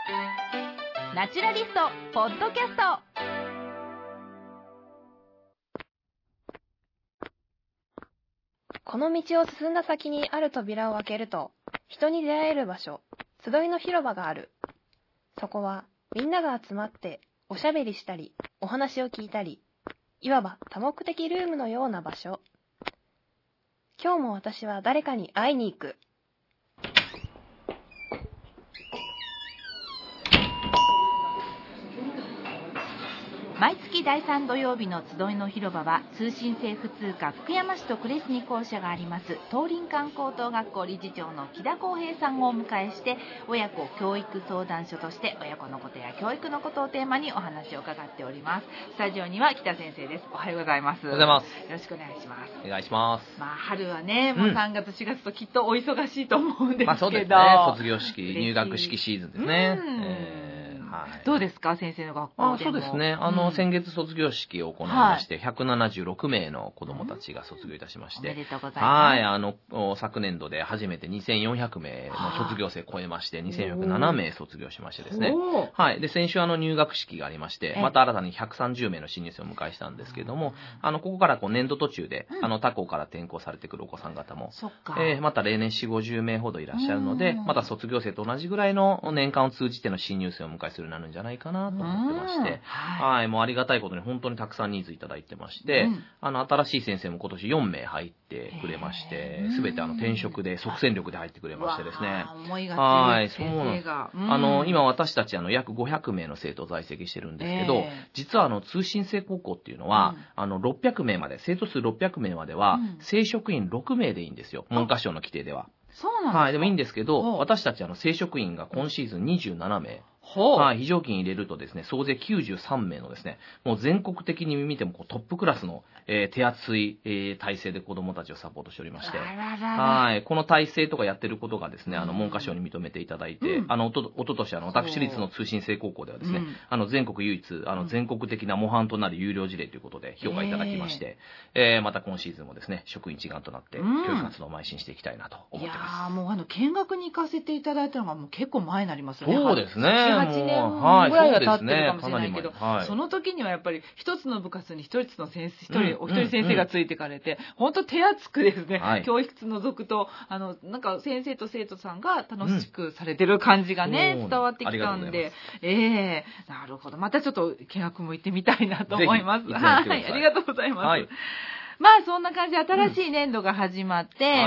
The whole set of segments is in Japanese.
ナチュラリストポッドキャスト。 この道を進んだ先にある扉を開けると、人に出会える場所、集いの広場がある。そこはみんなが集まっておしゃべりしたり、お話を聞いたり、いわば多目的ルームのような場所。今日も私は誰かに会いに行く。 毎月第3土曜日の集いの広場は、通信制普通科福山市と呉市に校舎があります東林間高等学校理事長の木田康平さんをお迎えして、親子教育相談所として親子のことや教育のことをテーマにお話を伺っております。スタジオには木田先生です。おはようございます。 おはようございます。 よろしくお願いします。 お願いします。 春はね、もう3月4月ときっとお忙しいと思うんですけど、 そうですね、卒業式、入学式シーズンですね。 どうですか、先生の学校でも。 そうですね、先月卒業式を行いまして、176名の子どもたちが卒業いたしまして、 おめでとうございます。 昨年度で初めて2400名の卒業生超えまして、2407名卒業しましてですね、で先週入学式がありまして、また新たに130名の新入生を迎えしたんですけれども、ここから年度途中で、他校から転校されてくるお子さん方も、また例年4、50名ほどいらっしゃるので、また卒業生と同じぐらいの年間を通じての新入生をお迎えするようになるんじゃないかなと思ってまして、もうありがたいことに本当にたくさんニーズいただいてまして、新しい先生も今年4名入ってくれまして、すべて転職で即戦力で入ってくれましてですね。 思いが強い先生が。 今私たち約500名の生徒在籍してるんですけど、実は通信制高校っていうのは、600名まで、生徒数600名までは、正職員6名でいいんですよ。文科省の規定では。 そうなんですか。 でもいいんですけど、私たち正職員が今シーズン27名。非常勤入れるとですね、総勢93名のですね、もう全国的に見てもトップクラスの、手厚い、体制で子どもたちをサポートしておりまして、この体制とかやってることがですね、文科省に認めていただいて、おととし私立の通信制高校ではですね、全国唯一全国的な模範となる有料事例ということで評価いただきまして、また今シーズンもですね、職員一丸となって教育活動を邁進していきたいなと思ってます。 もう見学に行かせていただいたのがもう結構前になりますよね。 そうですね。 8年ぐらいは経ってるかもしれないけど、その時にはやっぱり一つの部活に一人お一人先生がついてかれて、本当手厚くですね、教室除くとなんか先生と生徒さんが楽しくされてる感じがね、伝わってきたんで、なるほど、またちょっと見学も行ってみたいなと思います。ありがとうございます。そんな感じで新しい年度が始まって、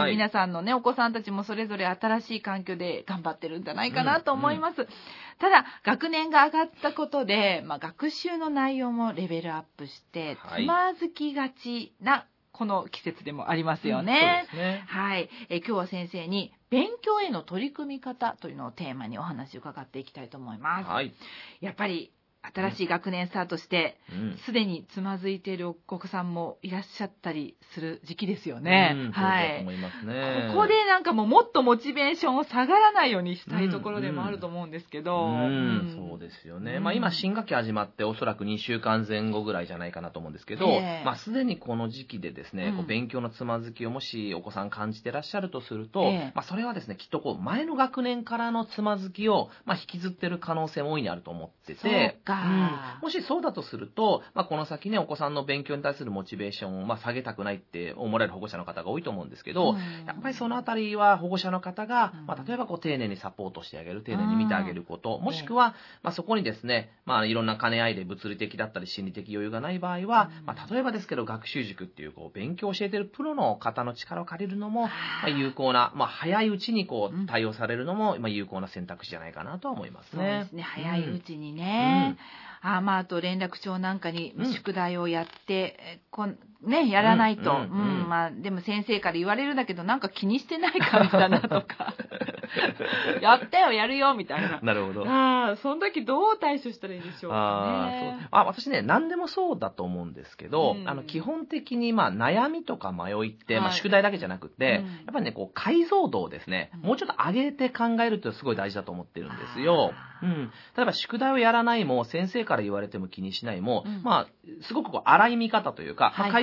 皆さんのね、お子さんたちもそれぞれ新しい環境で頑張ってるんじゃないかなと思います。ただ、学年が上がったことで、学習の内容もレベルアップして、つまずきがちな、この季節でもありますよね。 そうですね。 今日は先生に、勉強への取り組み方というのをテーマにお話を伺っていきたいと思います。やっぱり、新しい学年スタートして、すでにつまずいているお子さんもいらっしゃったりする時期ですよね。 そうだと思いますね。 ここでなんかもっとモチベーションを下がらないようにしたいところでもあると思うんですけど。 そうですよね。今新学期始まっておそらく2週間前後ぐらいじゃないかなと思うんですけど、すでにこの時期でですね、勉強のつまずきをもしお子さん感じてらっしゃるとすると、それはですね、きっと前の学年からのつまずきを引きずってる可能性も大いにあると思ってて、もしそうだとすると、この先ね、お子さんの勉強に対するモチベーションを下げたくないって思われる保護者の方が多いと思うんですけど、やっぱりそのあたりは保護者の方が、例えば丁寧にサポートしてあげる、丁寧に見てあげること、もしくは、そこにですね、いろんな兼ね合いで物理的だったり心理的余裕がない場合は、例えばですけど学習塾っていう勉強を教えてるプロの方の力を借りるのも、有効な、早いうちに対応されるのも、有効な選択肢じゃないかなとは思いますね。 そうですね、早いうちにね。あと連絡帳なんかに宿題をやって、やらないと。でも先生から言われるんだけど、なんか気にしてない感じだなとか。やったよ、やるよ、みたいな。 なるほど。 その時どう対処したらいいでしょうかね。 私ね、何でもそうだと思うんですけど、基本的に悩みとか迷いって、宿題だけじゃなくて、やっぱりね、解像度をですね、もうちょっと上げて考えるってすごい大事だと思ってるんですよ。例えば宿題をやらないも、先生から言われても気にしないも、すごく荒い見方というか、改善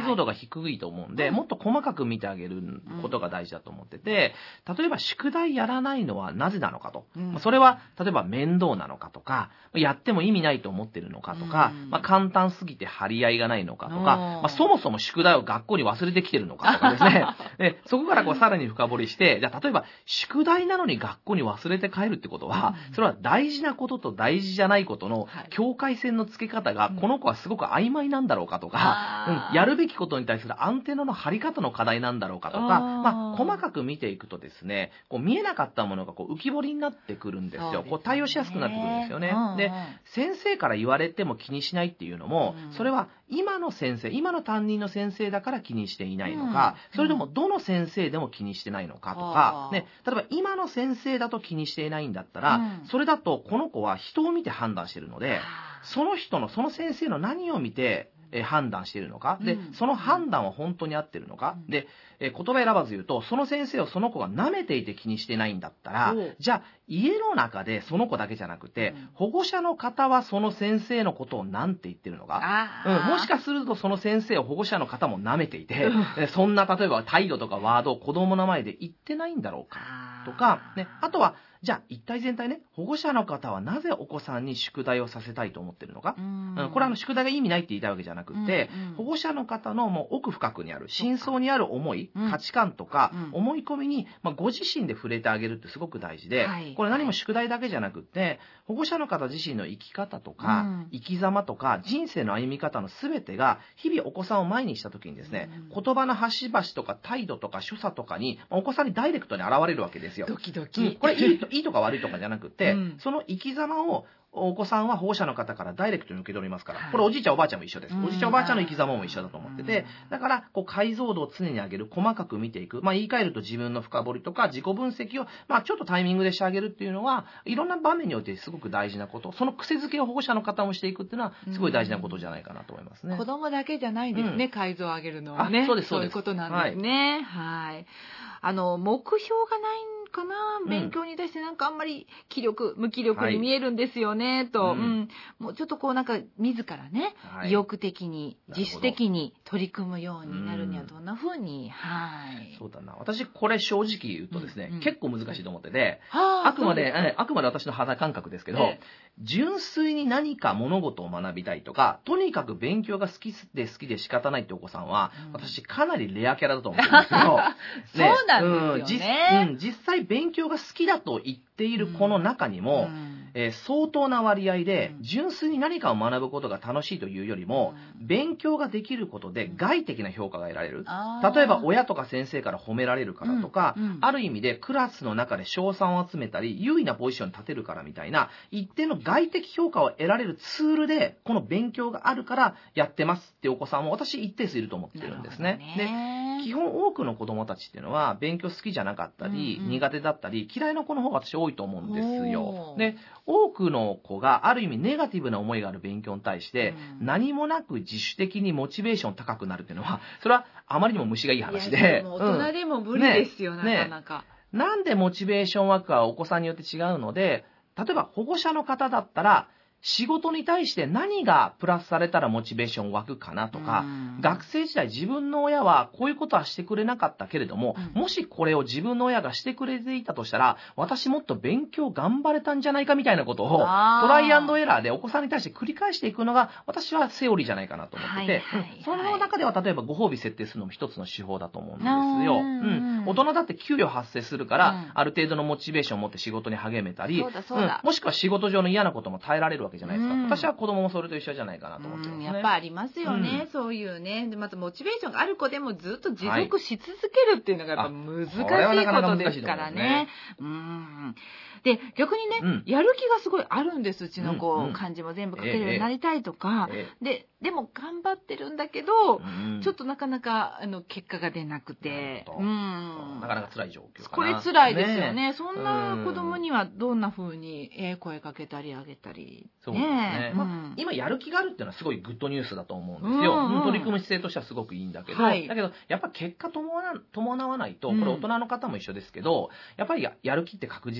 像度が低いと思うんで、もっと細かく見てあげることが大事だと思ってて、例えば宿題やらないのはなぜなのかと。それは、例えば面倒なのかとか、やっても意味ないと思ってるのかとか、簡単すぎて張り合いがないのかとか、そもそも宿題を学校に忘れてきてるのかとかですね。でそこからさらに深掘りして、じゃあ例えば宿題なのに学校に忘れて帰るってことは、それは大事なことと大事じゃないことの境界線の付け方が、この子はすごく曖昧なんだろうかとか、やるべきことに対するアンテナの張り方の課題なんだろうかとか、細かく見ていくとですね、見えなかったものが浮き彫りになってくるんですよ。対応しやすくなってくるんですよね。で、先生から言われても気にしないっていうのも、それは今の先生、今の担任の先生だから気にしていないのか、それともどの先生でも気にしてないのかとか、ね、例えば今の先生だと気にしていないんだったら、それだとこの子は人を見て判断しているので、その先生の何を見て判断しているのか、でその判断は本当に合ってるのか、で言葉選ばず言うと、その先生をその子が舐めていて気にしてないんだったら、じゃあ家の中でその子だけじゃなくて、保護者の方はその先生のことを何て言ってるのか、もしかするとその先生を保護者の方も舐めていて、そんな例えば態度とかワードを子供の前で言ってないんだろうかとか、ね、あとはじゃあ一体全体ね、保護者の方はなぜお子さんに宿題をさせたいと思ってるのか、これは宿題が意味ないって言いたいわけじゃなくて、保護者の方のもう奥深くにある深層にある思い、価値観とか思い込みに、ご自身で触れてあげるってすごく大事で、これ何も宿題だけじゃなくて、保護者の方自身の生き方とか、生き様とか人生の歩み方の全てが日々お子さんを前にした時にですね、言葉の端々とか態度とか所作とかにお子さんにダイレクトに現れるわけですよ。 ドキドキ。 これいいとか悪いとかじゃなくて、その生き様をお子さんは保護者の方からダイレクトに受け取りますから、これおじいちゃんおばあちゃんも一緒です。おじいちゃんおばあちゃんの生き様も一緒だと思ってて、だから解像度を常に上げる、細かく見ていく、言い換えると自分の深掘りとか自己分析をちょっとタイミングでしてあげるっていうのは、いろんな場面においてすごく大事なこと、その癖づけを保護者の方もしていくっていうのはすごい大事なことじゃないかなと思いますね。 子供だけじゃないんですね、解像を上げるのはね。そういうことなんですね。はい。目標がないんかな、勉強に対してあんまり無気力に見えるんですよね、と、もうちょっと自らね、意欲的に自主的に取り組むようになるにはどんな風に、 そうだな、私これ正直言うとですね、結構難しいと思ってて、あくまで私の肌感覚ですけど、純粋に何か物事を学びたいとか、とにかく勉強が好きで仕方ないってお子さんは、私かなりレアキャラだと思ってるんですけど、 そうなんですよね。 実際勉強が好きだと言っている子の中にも、相当な割合で純粋に何かを学ぶことが楽しいというよりも、勉強ができることで外的な評価が得られる。例えば親とか先生から褒められるからとか、ある意味でクラスの中で称賛を集めたり優位なポジションに立てるからみたいな一定の外的評価を得られるツールで、この勉強があるからやってますってお子さんも私一定数いると思ってるんですね。で、基本多くの子供たちっていうのは勉強好きじゃなかったり、苦手だったり嫌いな子の方が私多いと思うんですよ。で、多くの子がある意味ネガティブな思いがある勉強に対して、何もなく自主的にモチベーション高くなるっていうのは、それはあまりにも虫がいい話で、 大人でも無理ですよ、なかなか。 なんでモチベーション枠はお子さんによって違うので、例えば保護者の方だったら、仕事に対して何がプラスされたらモチベーション湧くかなとか、学生時代自分の親はこういうことはしてくれなかったけれども、もしこれを自分の親がしてくれていたとしたら、私もっと勉強頑張れたんじゃないかみたいなことをトライアンドエラーでお子さんに対して繰り返していくのが私はセオリーじゃないかなと思ってて、その中では例えばご褒美設定するのも一つの手法だと思うんですよ。大人だって給料発生するから、ある程度のモチベーションを持って仕事に励めたり、もしくは仕事上の嫌なことも耐えられるわけじゃないですか。私は子供もそれと一緒じゃないかなと思ってますね。 やっぱありますよね、そういうね。でまずモチベーションがある子でもずっと持続し続けるっていうのがやっぱ難しいことですからね。で逆にね、やる気がすごいあるんです。うちの子、漢字も全部書けるようになりたいとか、でも頑張ってるんだけど、ちょっとなかなか結果が出なくて、 なかなか辛い状況かな。 これ辛いですよね。そんな子供にはどんな風に声かけたりあげたり。 そうですね。今やる気があるっていうのはすごいグッドニュースだと思うんですよ。取り組む姿勢としてはすごくいいんだけど、だけどやっぱ結果伴わないと、これ大人の方も一緒ですけど、やっぱりやる気って確実にモチ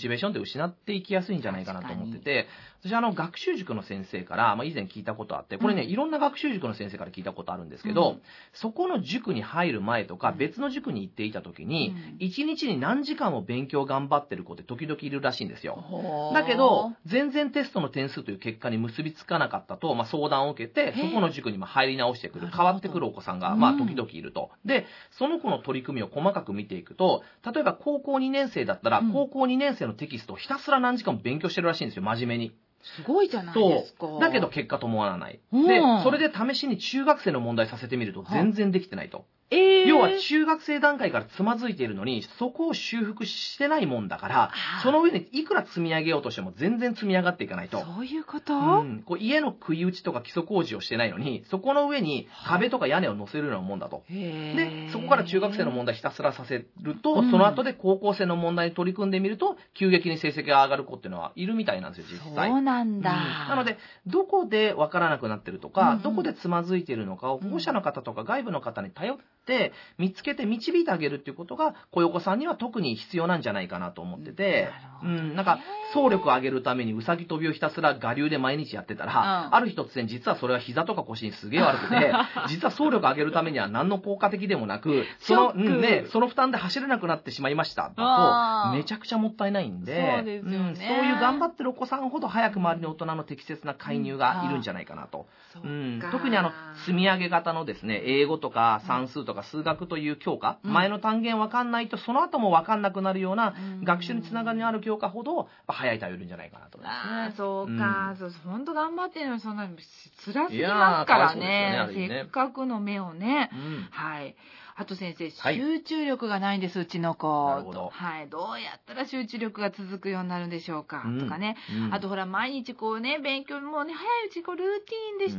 チベーションって失っていきやすいんじゃないかなと思ってて、私学習塾の先生から、以前聞いたことあって、これね、いろんな学習塾の先生から聞いたことあるんですけど、そこの塾に入る前とか、別の塾に行っていた時に、1日に何時間も勉強頑張ってる子って時々いるらしいんですよ。だけど、全然テストの点数という結果に結びつかなかったと、相談を受けて、そこの塾に入り直してくる、変わってくるお子さんが、時々いると。で、その子の取り組みを細かく見ていくと、例えば高校2年生だったら、高校2年生のテキストをひたすら何時間も勉強してるらしいんですよ、真面目に。 すごいじゃないですか。 だけど結果伴わない。で、それで試しに中学生の問題させてみると全然できてないと。要は中学生段階からつまずいているのに、そこを修復してないもんだから、その上にいくら積み上げようとしても全然積み上がっていかないと。 そういうこと、 家の杭打ちとか基礎工事をしてないのに、そこの上に壁とか屋根を乗せるようなもんだと。で、そこから中学生の問題ひたすらさせると、その後で高校生の問題に取り組んでみると、急激に成績が上がる子っていうのはいるみたいなんですよ、実際。 そうなんだ。 なので、どこで分からなくなってるとか、どこでつまずいているのかを保護者の方とか外部の方に頼って見つけて導いてあげるっていうことが、こういうお子さんには特に必要なんじゃないかなと思ってて、なんか走力を上げるためにうさぎ跳びをひたすら我流で毎日やってたら、ある日突然実はそれは膝とか腰にすげえ悪くて、実は走力を上げるためには何の効果的でもなく、その負担で走れなくなってしまいましただと、めちゃくちゃもったいないんで、そういう頑張ってるお子さんほど早く周りの大人の適切な介入がいるんじゃないかなと。特に積み上げ型のですね、英語とか算数とか数学という教科、前の単元分かんないとその後も分かんなくなるような学習につながりのある教科ほど早い対応いるんじゃないかなと思いますね。 そうか、本当頑張ってるのにそんな辛すぎますからね。せっかくの目をね。はい。あと先生、集中力がないんです、うちの子。 なるほど。 はい。どうやったら集中力が続くようになるんでしょうか、とかね。あとほら、毎日こうね、勉強もね、早いうちルーティーンでして、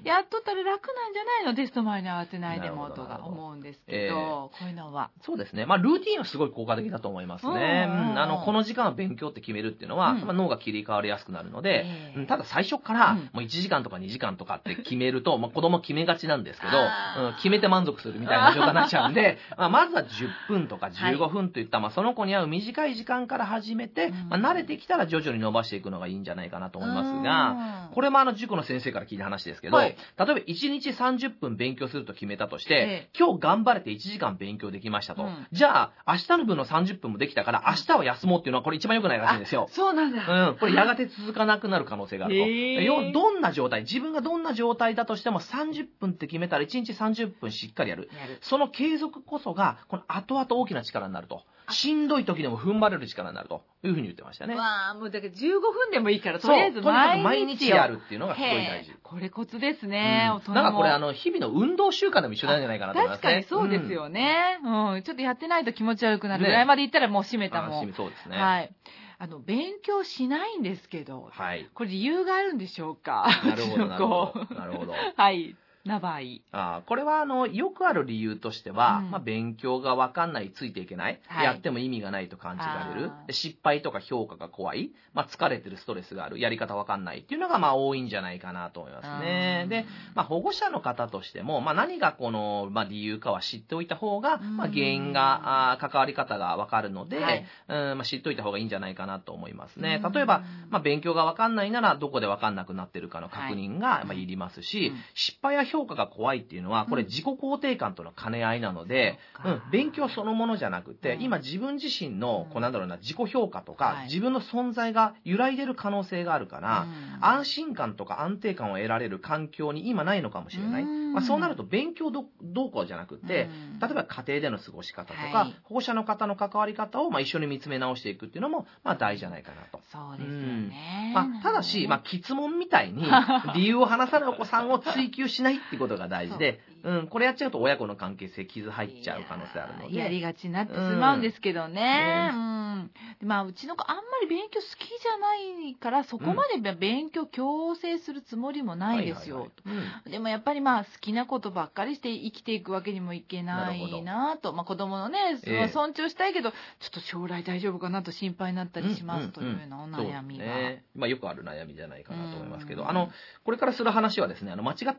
やっとったら楽なんじゃないの、テスト前に慌てないでも、とか思うんですけど、こういうのは。 そうですね。ルーティーンはすごい効果的だと思いますね。この時間は勉強って決めるっていうのは、脳が切り替わりやすくなるので、ただ最初から、もう1時間とか2時間とかって決めると、子供決めがちなんですけど、決めて満足するみたいな状態になっちゃうんで、まずは10分とか15分といった、その子に合う短い時間から始めて、慣れてきたら徐々に伸ばしていくのがいいんじゃないかなと思いますが、これも塾の先生から聞いた話ですけど、例えば1日30分勉強すると決めたとして、今日頑張れて1時間勉強できましたと。じゃあ、明日の分の30分もできたから、明日は休もうっていうのはこれ一番良くないらしいんですよ。 そうなんだ。 これやがて続かなくなる可能性があると。どんな状態、自分がどんな状態だとしても30分って決めたら1日30分しっかりやる。その継続こそが、この後々大きな力になると。しんどい時でも踏ん張れる力になるというふうに言ってましたね。 もうだから15分でもいいから、とりあえず毎日やるっていうのがすごい大事。 これコツですね。 なんかこれ日々の運動習慣でも一緒なんじゃないかなと思いますね。 確かにそうですよね。ちょっとやってないと気持ち悪くなるぐらいまでいったらもう閉めたもん。 そうですね。 はい。勉強しないんですけど、これ理由があるんでしょうか。 なるほど。なるほど。 はい。な場合。これはよくある理由としては、勉強が分かんない、ついていけない、やっても意味がないと感じられる、失敗とか評価が怖い、疲れてるストレスがある、やり方分かんないっていうのが多いんじゃないかなと思いますね。で、保護者の方としても、何がこの、理由かは知っておいた方が、原因が、関わり方が分かるので、知っておいた方がいいんじゃないかなと思いますね。例えば、勉強が分かんないなら、どこで分かんなくなってるかの確認が、いりますし、失敗や評価が怖いっていうのは、これ自己肯定感との兼ね合いなので、勉強そのものじゃなくて、今自分自身の、自己評価とか、自分の存在が揺らいでる可能性があるから、安心感とか安定感を得られる環境に今ないのかもしれない。そうなると勉強どうこうじゃなくて、例えば家庭での過ごし方とか、保護者の方の関わり方を一緒に見つめ直していくっていうのも、大事じゃないかなと。 そうですよね。 ただし、詰問みたいに、理由を話さないお子さんを追求しないってことが大事で、これやっちゃうと親子の関係性傷入っちゃう可能性あるので。 やりがちになってしまうんですけどね。うちの子あんまり勉強好きじゃないから、そこまで勉強強制するつもりもないですよ。でもやっぱり好きなことばっかりして生きていくわけにもいけないなと。子供のね、尊重したいけど、ちょっと将来大丈夫かなと心配になったりしますというようなお悩みが。 よくある悩みじゃないかなと思いますけど、これからする話はですね、間違ってほしくないの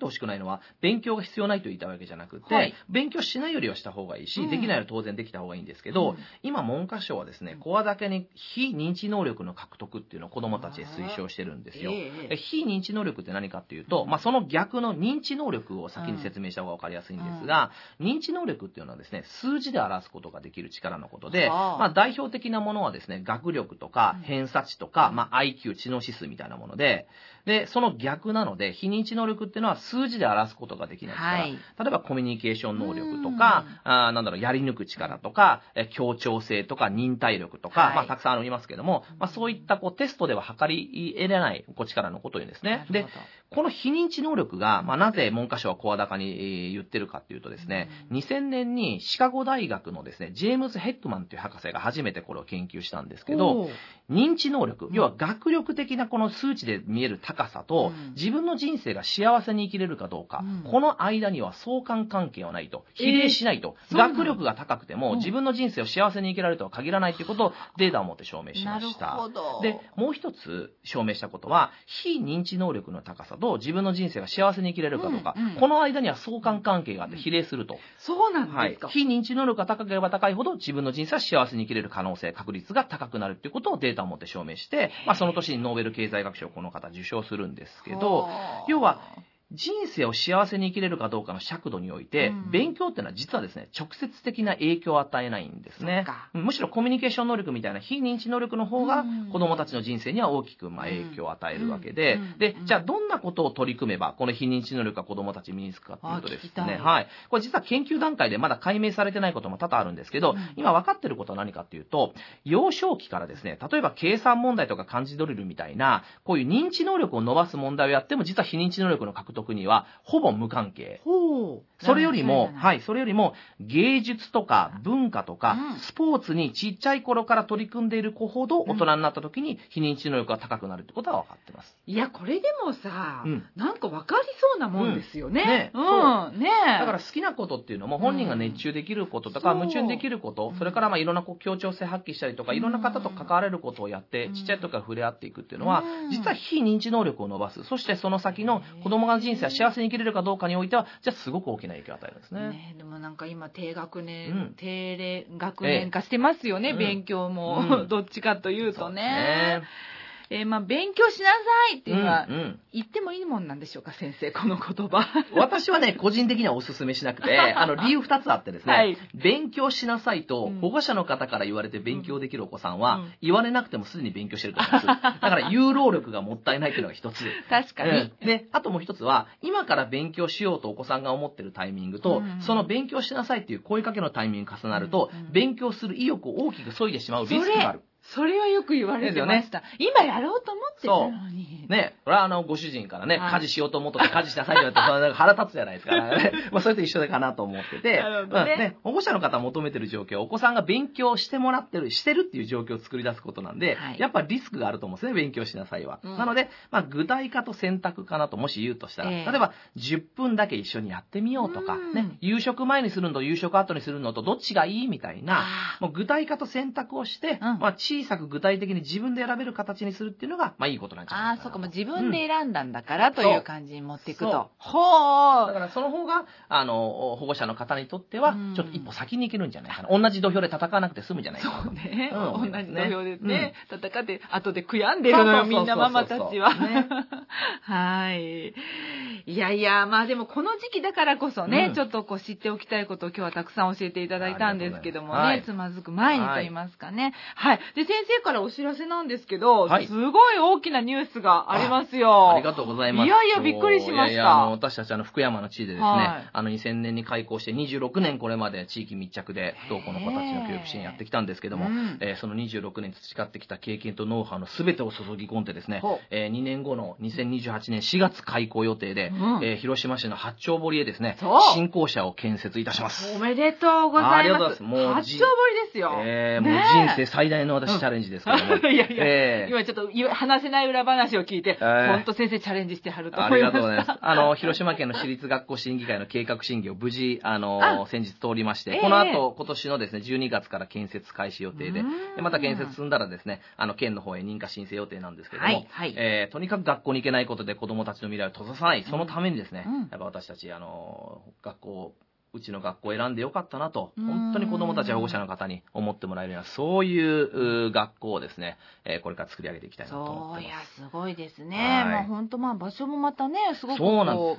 のは勉強が必要ないと言ったわけじゃなくて、勉強しないよりはした方がいいし、できないより当然できた方がいいんですけど、今文科省はですね、声だけに非認知能力の獲得っていうのを子どもたちへ推奨してるんですよ。非認知能力って何かっていうと、その逆の認知能力を先に説明した方が分かりやすいんですが、認知能力っていうのはですね、数字で表すことができる力のことで、代表的なものはですね、学力とか偏差値とか、IQ、知能指数みたいなもので、その逆なので、非認知能力っていうのは数字で表すことができないから、例えばコミュニケーション能力とか、やり抜く力とか、協調性とか忍耐力とか、たくさんありますけども、そういったテストでは測り得れない力のことを言うんですね。で、この非認知能力が、なぜ文科省は声高に言ってるかっていうとですね、2000年にシカゴ大学のですね、ジェームズ・ヘックマンという博士が初めてこれを研究したんですけど、認知能力、要は学力的なこの数値で見える高さと、自分の人生が幸せに生きれるかどうか、この間には相関関係はないと、比例しないと、学力が高くても自分の人生を幸せに生きられるとは限らないということをデータを持って証明しました。で、もう一つ証明したことは、非認知能力の高さと自分の人生が幸せに生きれるかどうか、この間には相関関係があって比例すると。 そうなんですか。 非認知能力が高ければ高いほど自分の人生は幸せに生きれる可能性、確率が高くなるということをデータを持って証明して、その年にノーベル経済学賞をこの方受賞するんですけど、要は人生を幸せに生きれるかどうかの尺度において、勉強っていうのは実はですね、直接的な影響を与えないんですね。むしろコミュニケーション能力みたいな非認知能力の方が子どもたちの人生には大きく影響を与えるわけで、じゃあどんなことを取り組めばこの非認知能力が子どもたち身につくかっていうとですね、これ実は研究段階でまだ解明されてないことも多々あるんですけど、今分かってることは何かっていうと、幼少期からですね、例えば計算問題とか漢字ドリルみたいなこういう認知能力を伸ばす問題をやっても、実は非認知能力の獲得にはほぼ無関係。それよりも芸術とか文化とかスポーツにちっちゃい頃から取り組んでいる子ほど大人になった時に非認知能力が高くなるってことは分かってます。 いや、これでもさ、なんか分かりそうなもんですよね。だから好きなことっていうのも本人が熱中できることとか夢中にできること、それからいろんな協調性発揮したりとか、いろんな方と関われることをやってちっちゃい時から触れ合っていくっていうのは、実は非認知能力を伸ばす。そしてその先の子供が人生は幸せに生きれるかどうかにおいては、じゃあすごく大きな影響を与えるんですね。 でもなんか今低学年化してますよね、勉強も、どっちかというとね。勉強しなさいっていうのは言ってもいいもんなんでしょうか、先生、この言葉。 私はね、個人的にはお勧めしなくて、理由2つあってですね、勉強しなさいと保護者の方から言われて勉強できるお子さんは、言われなくてもすでに勉強してると思います。だから有労力がもったいないというのが一つ。 確かに。 で、あともう一つは、今から勉強しようとお子さんが思ってるタイミングと、その勉強しなさいっていう声かけのタイミングが重なると、勉強する意欲を大きく削いでしまうリスクがある。 それはよく言われてました。今やろうと思ってたのに。 ね、これはご主人からね、家事しようと思って家事しなさいって言われて、腹立つじゃないですか。それと一緒かなと思ってて、保護者の方が求めてる状況、お子さんが勉強してもらってる、してるっていう状況を作り出すことなんで、やっぱリスクがあると思うんですね、勉強しなさいは。なので、具体化と選択化なともし言うとしたら、例えば10分だけ一緒にやってみようとか、夕食前にするのと夕食後にするのとどっちがいいみたいな、もう具体化と選択をして、小さく具体的に自分で選べる形にするっていうのが、いいことなんじゃないかな。 そうか、もう自分で選んだんだからという感じに持っていくと。だからその方が、保護者の方にとっては、ちょっと一歩先に行けるんじゃないかな。同じ土俵で戦わなくて済むんじゃないかな。 そうね。同じ土俵でね、戦って後で悔やんでるのよ、みんなママたちは。はい。いやいや、でもこの時期だからこそね、ちょっと知っておきたいことを今日はたくさん教えていただいたんですけどもね、つまずく前にと言いますかね。はい。で、先生からお知らせなんですけど、すごい大きなニュースがありますよ。 ありがとうございます。 いやいや、びっくりしました。 私たち福山の地でですね、2000年に開校して26年これまで地域密着で不登校の子たちの教育支援やってきたんですけども、その26年培ってきた経験とノウハウの全てを注ぎ込んでですね、2年後の2028年4月開校予定で、広島市の八丁堀へですね、新校舎を建設いたします。 おめでとうございます。もう八丁堀ですよ。 もう人生最大の私チャレンジですけども。 いやいや、今ちょっと話せない裏話を聞聞いて、本当先生チャレンジしてはると思いました。 ありがとうございます。広島県の市立学校審議会の計画審議を無事、先日通りまして、この後、今年のですね、12月から建設開始予定で、また建設済んだらですね、県の方へ認可申請予定なんですけども、とにかく学校に行けないことで子供たちの未来を閉ざさない、そのためにですね、やっぱ私たち、うちの学校を選んでよかったなと、本当に子どもたちや保護者の方に思ってもらえるような、そういう学校をですね、これから作り上げていきたいなと思ってます。 いや、すごいですね。本当場所もまたね、すごくそうなんです。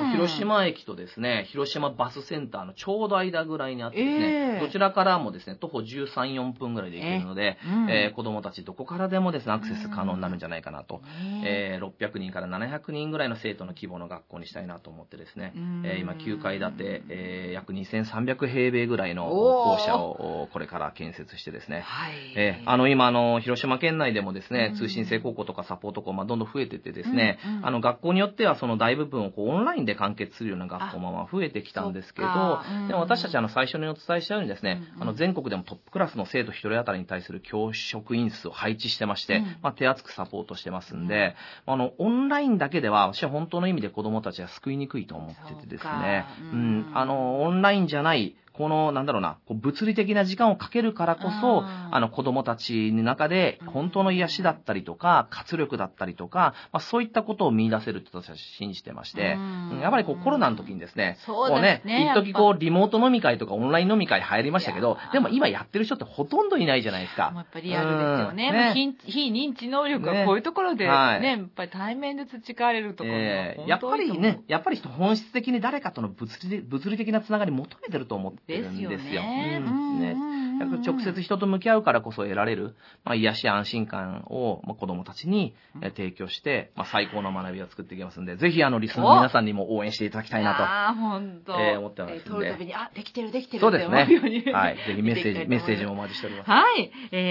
広島駅とですね、広島バスセンターのちょうど間ぐらいにあってですね、どちらからもですね、徒歩13、4分ぐらいで行けるので、子どもたちどこからでもですね、アクセス可能になるんじゃないかなと、600人から700人ぐらいの生徒の規模の学校にしたいなと思ってですね、今9階建て、約2300平米ぐらいの校舎をこれから建設してですね、今広島県内でもですね、通信制高校とかサポート校、どんどん増えててですね、学校によってはその大部分をオンラインで完結するような学校も増えてきたんですけど、でも私たち最初にお伝えしたようにですね、全国でもトップクラスの生徒1人当たりに対する教職員数を配置してまして、手厚くサポートしてますんで、オンラインだけでは私は本当の意味で子どもたちは救いにくいと思っててですね、オンラインじゃないこの物理的な時間をかけるからこそ、子供たちの中で本当の癒しだったりとか活力だったりとか、そういったことを見出せると私は信じてまして、やっぱりコロナの時にですね、一時リモート飲み会とかオンライン飲み会流行りましたけど、でも今やってる人ってほとんどいないじゃないですか。 やっぱりリアルですよね。非認知能力がこういうところでやっぱり対面で培われるところやっぱり本質的に誰かとの物理的なつながり求めてると思ってるんですよ。直接人と向き合うからこそ得られる、癒し安心感を子どもたちに提供して、最高の学びを作っていきますので、ぜひリスナーの皆さんにも応援していただきたいなと思ってますので、 通るたびにできてるそうですね。ぜひメッセージもお待ちしております。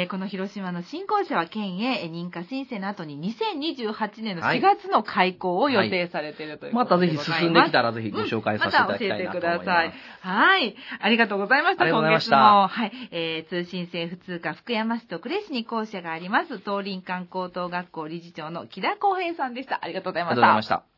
この広島の新校舎は県へ認可申請の後に2028年の4月の開校を予定されているということでございます。 またぜひ進んできたらぜひご紹介させていただきたいなと思います。 また教えてください。ありがとうございました。今月も通信制普通科福山市と呉市に校舎があります東林館高等学校理事長の木田光平さんでした。ありがとうございました。